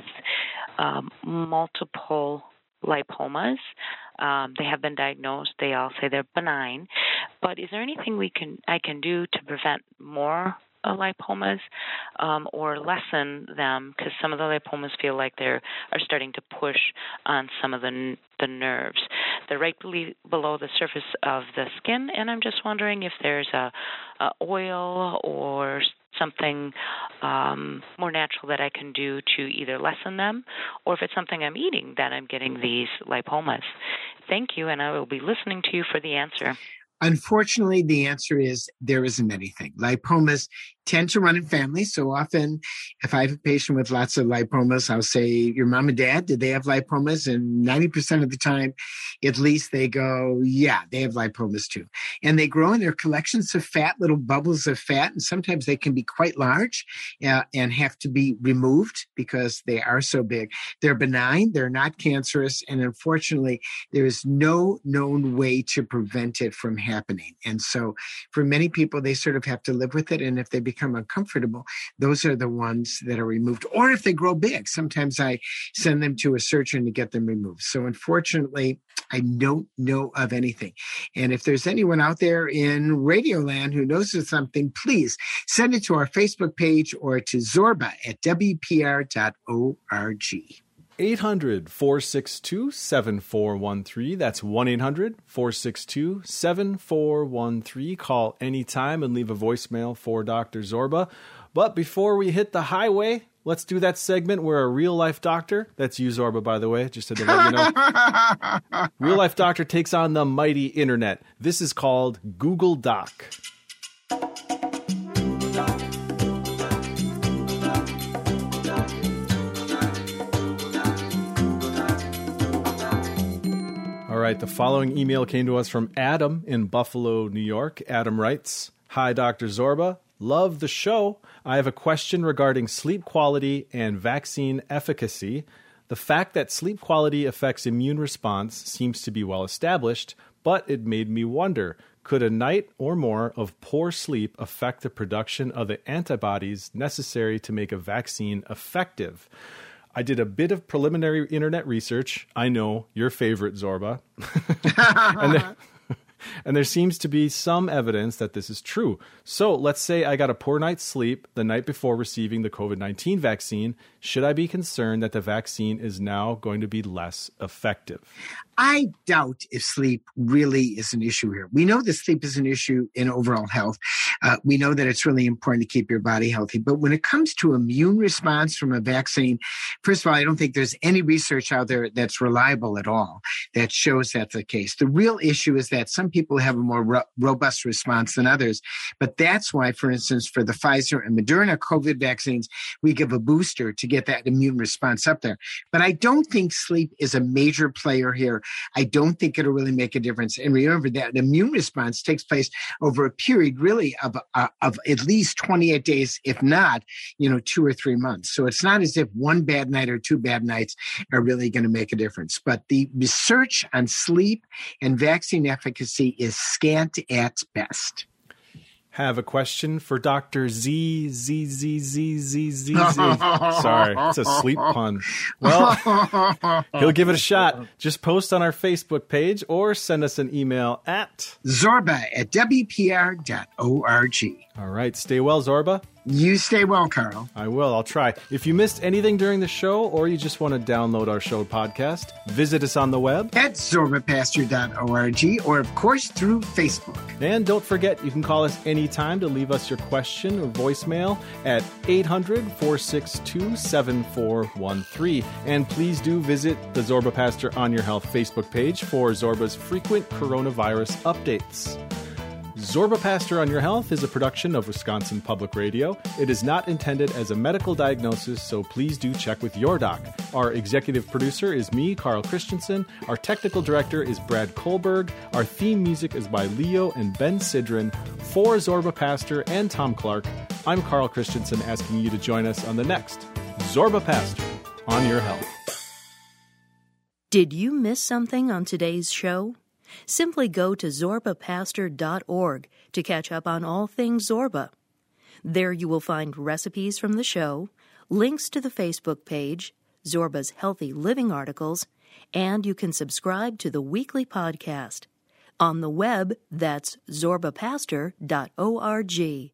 um, multiple lipomas. Um, they have been diagnosed. They all say they're benign. But is there anything we can I can do to prevent more uh, lipomas um, or lessen them? Because some of the lipomas feel like they are starting to push on some of the the nerves. They're right below the surface of the skin, and I'm just wondering if there's a, a oil or something um, more natural that I can do to either lessen them, or if it's something I'm eating that I'm getting these lipomas. Thank you, and I will be listening to you for the answer. Unfortunately, the answer is there isn't anything. Lipomas tend to run in families. So often, if I have a patient with lots of lipomas, I'll say, your mom and dad, did they have lipomas? And ninety percent of the time, at least they go, yeah, they have lipomas too. And they grow in their collections of fat, little bubbles of fat. And sometimes they can be quite large uh, and have to be removed because they are so big. They're benign. They're not cancerous. And unfortunately, there is no known way to prevent it from happening. And so for many people, they sort of have to live with it. And if they become uncomfortable, those are the ones that are removed. Or if they grow big, sometimes I send them to a surgeon to get them removed. So unfortunately, I don't know of anything. And if there's anyone out there in Radioland who knows of something, please send it to our Facebook page or to Zorba at W P R dot org. eight hundred, four six two, seven four one three. That's one eight hundred, four six two, seven four one three. Call anytime and leave a voicemail for Doctor Zorba. But before we hit the highway, let's do that segment where a real-life doctor, that's you, Zorba, by the way, just to let you know. Real-life doctor takes on the mighty internet. This is called Google Doc. All right, the following email came to us from Adam in Buffalo, New York. Adam writes, "Hi, Doctor Zorba. Love the show. I have a question regarding sleep quality and vaccine efficacy. The fact that sleep quality affects immune response seems to be well established, but it made me wonder, could a night or more of poor sleep affect the production of the antibodies necessary to make a vaccine effective? I did a bit of preliminary internet research. I know, your favorite, Zorba. and, there, and there seems to be some evidence that this is true. So let's say I got a poor night's sleep the night before receiving the COVID nineteen vaccine. Should I be concerned that the vaccine is now going to be less effective?" I doubt if sleep really is an issue here. We know that sleep is an issue in overall health. Uh, we know that it's really important to keep your body healthy. But when it comes to immune response from a vaccine, first of all, I don't think there's any research out there that's reliable at all that shows that's the case. The real issue is that some people have a more ro- robust response than others. But that's why, for instance, for the Pfizer and Moderna COVID vaccines, we give a booster to get that immune response up there. But I don't think sleep is a major player here. I don't think it'll really make a difference. And remember that immune response takes place over a period really of, uh, of at least twenty-eight days, if not, you know, two or three months. So it's not as if one bad night or two bad nights are really going to make a difference. But the research on sleep and vaccine efficacy is scant at best. Have a question for Doctor Z, Z, Z, Z, Z, Z, Z. Sorry, it's a sleep pun. Well, he'll give it a shot. Just post on our Facebook page or send us an email at Zorba at W P R dot org. All right, stay well, Zorba. You stay well, Carl. I will. I'll try. If you missed anything during the show or you just want to download our show podcast, visit us on the web at Zorba Pastor dot org or, of course, through Facebook. And don't forget, you can call us anytime to leave us your question or voicemail at eight hundred, four six two, seven four one three. And please do visit the Zorba Pastor on Your Health Facebook page for Zorba's frequent coronavirus updates. Zorba Pastor on Your Health is a production of Wisconsin Public Radio. It is not intended as a medical diagnosis, so please do check with your doc. Our executive producer is me, Carl Christensen. Our technical director is Brad Kohlberg. Our theme music is by Leo and Ben Sidran. For Zorba Pastor and Tom Clark, I'm Carl Christensen asking you to join us on the next Zorba Pastor on Your Health. Did you miss something on today's show? Simply go to Zorba Pastor dot org to catch up on all things Zorba. There you will find recipes from the show, links to the Facebook page, Zorba's Healthy Living articles, and you can subscribe to the weekly podcast. On the web, that's Zorba Pastor dot org.